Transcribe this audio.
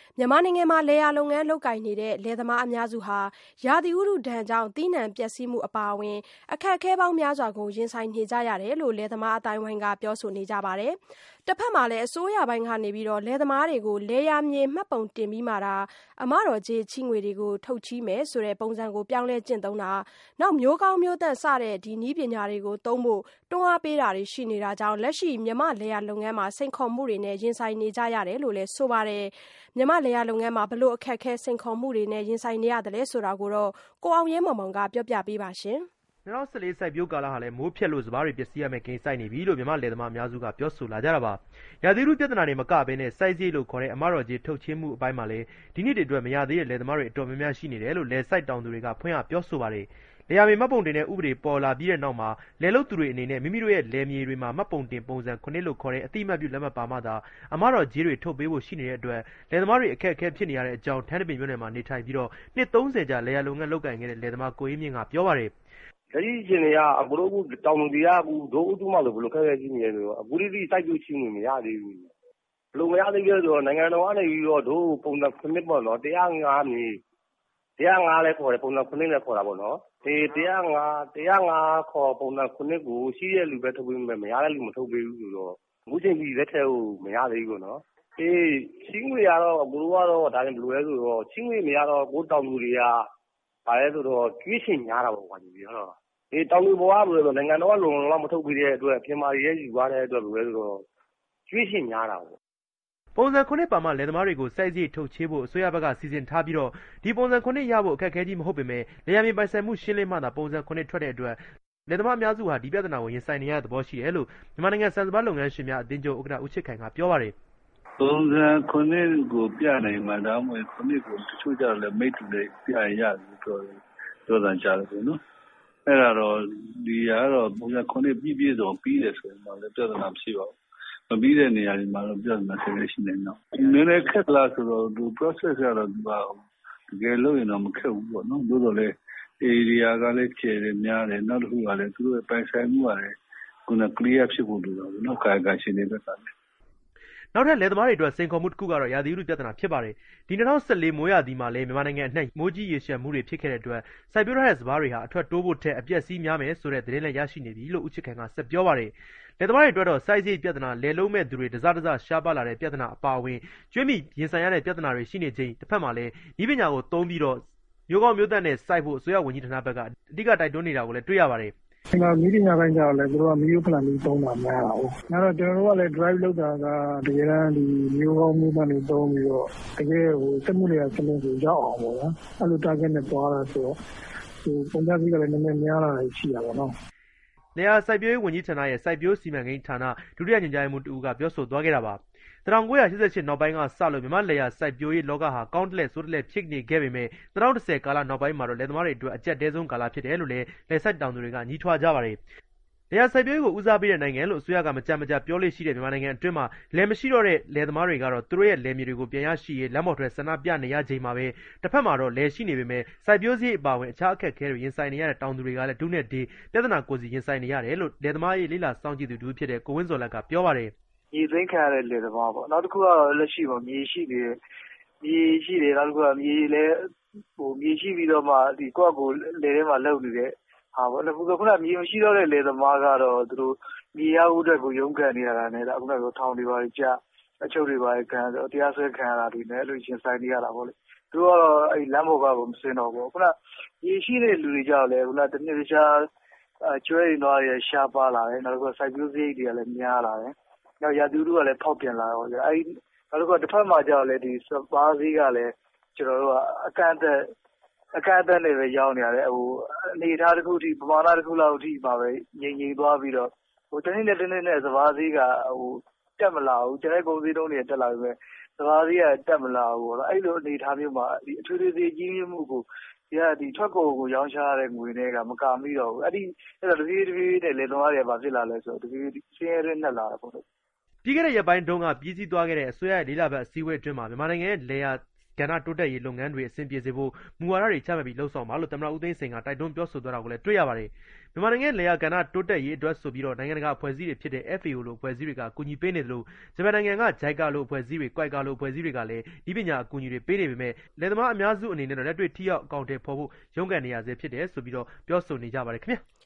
မြန်မာနိုင်ငံမှာလယ်ယာလုပ်ငန်းလုပ်ကိုင်နေတဲ့လယ်သမားအများစုဟာရာသီဥတုဒဏ်ကြောင့်သီးနှံပျက်စီးမှုအပါအဝင်အခက်အခဲပေါင်းများစွာကိုရင်ဆိုင်နေကြရတယ်လို့လယ်သမားအသိုင်းအဝိုင်းကပြောဆိုနေကြပါတယ်။တဖက်မှာလည်းအစိုးရပိုင်းကနေလယ်သမားတွေကိုလယ်ယာမြေမှတ်ပုံတင်ပြီးမှသာအမတော်ကြေးချေးငွေတွေကိုထုတ်ချေးမယ်ဆိုတဲ့ပုံစံကိုပြောင်းလဲကျင့်သုံးတာနောက်မျိုးကောင်းမျိုးသန့်စတဲ့နည်းပညာတွေကိုသုံးဖို့တွန်းအားပေးတာတွေရှိနေတာကြောင့်လက်ရှိမြန်မာလယ်ယာလုပ်ငန်းမှာစိန်ခေါ်မှုတွေနဲ့ရင်ဆိုင်နေကြရတယ်လို့လည်းဆိုပါတယ်။မြန်မာလယ်ယာလုပ်ငန်းမှာဘလို့အခက်အခဲစိန်ခေါ်မှုတွေနဲ့ရင်ဆိုင်နေရတယ်ဆိုတာကိုကိုအောင်ရဲမောင်မောင်ကပြောပြပေးပါရှင်။ 2014စိုက်ပျိုးကာလဟာလည်းမိုးဖြတ်လို့စပါးတွေပျက်စီးရမယ့်ကိန်းစိုက်နေပြီလို့မြန်မာလယ်သမားအများစုကပြောဆိုလာကြတာပါ။ရာသီဥတုပြဿနာတွေမကဘဲနဲ့စိုက်စရိတ်လို့ခေါ်တဲ့အမတော်ကြေးထုတ်ချေးမှုအပိုင်းမှာလည်းဒီနှစ်တွေအတွက်မရသေးတဲ့လယ်သမားတွေအတော်များများရှိနေတယ်လို့လယ်စိုက်တောင်သူတွေကဖွင့်ဟပြောဆိုပါတယ်။လယ်ယာမြေမှတ်ပုံတင်တဲ့ဥပဒေပေါ်လာပြီးတဲ့နောက်မှာလယ်လုပ်သူတွေအနေနဲ့မိမိတို့ရဲ့လယ်မြေတွေမှာမှတ်ပုံတင်ပုံစံ9လို့ခေါ်တဲ့အတိအမှတ်ပြုလက်မှတ်ပါမှသာအမတော်ကြေးတွေထုတ်ပေးဖို့ရှိနေတဲ့အတွက်လယ်သမားတွေအခက်အခဲဖြစ်နေရတဲ့အကြောင်းထန်းတပင်မြို့နယ်မှာနေထိုင်ပြီးတော့နှစ်30ကြာလယ်ယာလုပ်ငန်းလုပ်ကိုင်ခဲ့တဲ့လယ်သမားကိုအေးမြင့်ကပြောပါတယ်။လက်ရှိအခြေအနေကအခုတို့တောင်သူတွေကဒိုးဥတုမှလို့ဘယ်လိုခက်ခဲရှိနေလဲဆိုတော့အခုဒီစိုက်ပျိုးချေးငွေမရသေးဘူး။ဘယ်လိုမရသေးလဲဆိုတော့နိုင်ငံတော်ကနေပြီးတော့ဒိုးပုံစံ9ပေါ့နော်105မြေ105လဲခေါ်တယ်ပုံစံ9လဲခေါ်တာပေါ့နော်။105ခေါ်ပုံစံ9ကိုရှိတဲ့လူပဲထုတ်ပေးမယ်မရတဲ့လူမထုတ်ပေးဘူးဆိုတော့အခုချိန်ကြီးလက်ထက်ကိုမရသေးဘူးပေါ့နော်။ချေးငွေကတော့အခုတို့ကတော့ဒါလည်းဘယ်လိုလဲဆိုတော့ချေးငွေမရတော့ကိုတောင်သူတွေကဘာလဲဆိုတော့ကျွေးချင်များတာပေါ့ကွာဒီပြောတော့တောင်သူဘဝဆိုတော့နိုင်ငံတော်ကလုံလောက်မထုတ်ပေးတဲ့အတွက်ပြင်မာရဲယူသွားတဲ့အတွက်ဘယ်လိုလဲဆိုတော့ကျွေးချင်များတာပေါ့ပုံစံ9ပါမှလယ်သမားတွေကိုစိုက်စရိတ်ထုတ်ချေးဖို့အစိုးရဘက်ကစီစဉ်ထားပြီးတော့ဒီပုံစံ9ရဖို့အခက်အခဲကြီးမဟုတ်ပေမဲ့လယ်ယာမြေပိုင်ဆိုင်မှုရှင်းလင်းမှသာပုံစံ9ထွက်တဲ့အတွက်လယ်သမားအများစုဟာဒီပြဿနာကိုရင်ဆိုင်နေရတဲ့သဘောရှိတယ်လို့မြန်မာနိုင်ငံစံစပါးလုပ်ငန်းရှင်များအသင်းချုပ်ဥက္ကဋ္ဌဦးချစ်ခိုင်ကပြောပါတယ်ပုံစံ9ကိုပြနိုင်မှဒါမှမဟုတ်9ကိုတချို့ကြတော့လည်းမိတ်တူလေးပြရရတယ်ပြောတာကြားတယ်နော်အဲ့ဒါတော့ဒီကတော့ပုံစံ9ပြည့်စုံပြီးတယ်ဆိုရင်တော့လည်းပြဿနာမရှိပါဘူးမပြီးတဲ့နေရာတွေမှာတော့ပြဿနာရှိနေတော့နည်းနည်းခက်လာဆိုတော့ဒီ process ကတော့ဒီပါတကယ်လို့ရင်တော့မခက်ဘူးပေါ့နော်သို့တော်လည်း area ကလည်းကျယ်တယ်များတယ်နောက်တစ်ခုကလည်းသူတို့ပိုင်ဆိုင်မှုကလည်းခုန clear ဖြစ်ဖို့လိုတာပေါ့နော်ကာယကရှင်တွေဘက်ကလည်းနောက်ထပ်လယ်သမားတွေအတွက်စိန်ခေါ်မှုတစ်ခုကတော့ရာသီဥတုပြဿနာဖြစ်ပါတယ်။ဒီ2014မိုးရာသီမှာလည်းမြန်မာနိုင်ငံအနှံ့မိုးကြီးရေရှမ်းမှုတွေဖြစ်ခဲ့တဲ့အတွက်စိုက်ပျိုးထားတဲ့စပါးတွေဟာအထွက်တိုးဖို့ထက်အပျက်စီးများမယ်ဆိုတဲ့သတင်းလည်းရရှိနေပြီလို့ဦးချစ်ခိုင်ကဆက်ပြောပါတယ်။လယ်သမားတွေအတွက်တော့စိုက်စရိတ်ပြဿနာလယ်လုံးမဲ့သူတွေတစရှားပါလာတဲ့ပြဿနာအပါအဝင်ကျွေးမိရင်ဆိုင်ရတဲ့ပြဿနာတွေရှိနေချိန်တစ်ဖက်မှာလည်းဤပညာကိုသုံးပြီးတော့မျိုးကောင်းမျိုးသန့်နဲ့စိုက်ဖို့အစိုးရဝန်ကြီးဌာနဘက်ကအဓိကတိုက်တွန်းနေတာကိုလည်းတွေ့ရပါတယ်ဒီမှာမိပညာပိုင်းကြတော့လည်းသူတို့ကမျိုးဖလန်လေးသုံးတာများတာဟုတ်။နောက်တော့ကျွန်တော်တို့ကလည်း drive လုပ်တာကတကယ်တမ်းဒီမျိုးကောင်းမျိုးသန့်တွေသုံးပြီးတော့တကယ်စက်မှုတွေကစနစ်ကိုရောက်အောင်ပေါ့နော်။အဲ့လို target နဲ့သွားတာဆိုတော့ပုံစံကြီးကလည်းနည်းနည်းများလာရှိတာပေါ့နော်။လယ်ယာစိုက်ပျိုးရေးဝန်ကြီးဌာနရဲ့စိုက်ပျိုးစီမံကိန်းဌာနဒုတိယညွှန်ကြားရေးမှူးတဦးကပြောဆိုသွားခဲ့တာပါ။1988နောက်ပိုင်းကစလို့မြန်မာလယ်ယာစိုက်ပျိုးရေးလောကဟာကောင်းတလဲဆိုးတလဲဖြစ်နေခဲ့ပေမဲ့2010ကာလနောက်ပိုင်းမှာတော့လယ်သမားတွေအတွက်အကျပ်တဲဆုံးကာလဖြစ်တယ်လို့လည်းလယ်စိုက်တောင်သူတွေကညှိထွားကြပါတယ်။လယ်ယာစိုက်ပျိုးရေးကိုဦးစားပေးတဲ့နိုင်ငံလို့အစိုးရကမကြပြောလို့ရှိတဲ့မြန်မာနိုင်ငံအတွင်းမှာလယ်မရှိတော့တဲ့လယ်သမားတွေကတော့သူတို့ရဲ့လယ်မြေတွေကိုပြန်ရရှိရေးလမ်းပေါ်ထွက်ဆန္ဒပြနေရချိန်မှာပဲတစ်ဖက်မှာတော့လယ်ရှိနေပေမဲ့စိုက်ပျိုးစရိတ်အပါအဝင်အခြားအခက်အခဲတွေရင်ဆိုင်နေရတဲ့တောင်သူတွေကလည်းဒုနဲ့ဒေးပြဿနာကိုစီရင်ဆိုင်နေရတယ်လို့လယ်သမားရေးလိလာစောင့်ကြည့်သူတူဖြစ်တဲ့ကိုဝင်းစော်လက်ကပြောပါတယ်မြေသိမ်းခံရတဲ့လယ်သမားပေါ့နောက်တစ်ခုကတော့လက်ရှိမှာမြေရှိတယ်နောက်တစ်ခုကမြေလည်းမြေရှိပြီးတော့မှဒီကိုယ့်ကိုလယ်ထဲမှာလုပ်နေတဲ့ဟာပေါ့အခုကမြေမရှိတော့တဲ့လယ်သမားကတော့သူတို့မြေရဖို့အတွက်ကိုရုန်းကန်နေရတာနဲ့အခုနကထောင်တွေပါကြအချုပ်တွေပါခံတရားစွဲခံရတာတွေနဲ့အဲ့လိုရှင်ဆိုင်နေရတာပေါ့လေသူတို့ကတော့အဲ့လမ်းပေါ်ကမစင်တော့ဘူးခုနမြေရှိတဲ့လူတွေကြောက်လဲခုနတနည်းတခြားကျွဲတွေတော့ရရှားပါလာတယ်နောက်တစ်ခုစိုက်ပျိုးစရိတ်တွေကလည်းများလာတယ်နောက်ရာသီဥတုကလည်းဖောက်ပြန်လာတော့အဲ့နောက်တစ်ခုတစ်ဖက်မှာကြောက်လဲဒီစပါးစည်းကလည်းကျွန်တော်တို့ကအကန့်အသတ်နဲ့ပဲရောင်းနေရတယ်အနေအထားတစ်ခုထိပမာဏတစ်ခုလောက်အထိပါပဲငြိမ်သွားပြီးတော့တနေ့နဲ့စပါးစည်းကတက်မလာဘူးကျန်တဲ့ကုန်စည်တုံးတွေတက်လာပြီပဲစပါးစည်းကတက်မလာဘူးပေါ့အဲ့လိုအနေအထားမျိုးမှာဒီအထွေထွေစီကြီးမှုကိုဒီထွက်ကုန်ကိုရောင်းချရတဲ့ငွေတွေကမကာမိတော့ဘူးအဲ့တော့တပြေးနဲ့လေသမားတွေကဘာဖြစ်လာလဲဆိုတော့တပြေးဆင်းရဲတဲ့နဲ့လာတယ်ပေါ့ပြီးခဲ့တဲ့ရက်ပိုင်းတုန်းကပြည်စည်းသွားခဲ့တဲ့အစိုးရရဲ့လေးလပတ်အစည်းအဝေးအတွင်းမှာမြန်မာနိုင်ငံရဲ့လယ်ယာကဏ္ဍတိုးတက်ရေးလုပ်ငန်းတွေအဆင်ပြေစေဖို့မူဝါဒတွေချမှတ်ပြီးလှုပ်ဆောင်ပါလို့သမ္မတဦးသိန်းစိန်ကတိုက်တွန်းပြောဆိုသွားတာကိုလည်းတွေ့ရပါတယ်မြန်မာနိုင်ငံလယ်ယာကဏ္ဍတိုးတက်ရေးအတွက်ဆိုပြီးတော့နိုင်ငံတကာအဖွဲ့အစည်းတွေဖြစ်တဲ့ FAO လိုအဖွဲ့အစည်းတွေကကူညီပေးနေတယ်လို့ဂျပန်နိုင်ငံက JICA လိုအဖွဲ့အစည်းတွေ QUICA လိုအဖွဲ့အစည်းတွေကလည်းဒီပညာအကူအညီတွေပေးနေပေမဲ့လယ်သမားအများစုအနေနဲ့တော့လက်တွေ့ထိရောက်အကောင့်တွေဖော်ဖို့ရုန်းကန်နေရဆဲဖြစ်တယ်ဆိုပြီးတော့ပြောဆိုနေကြပါတယ်ခင်ဗျာ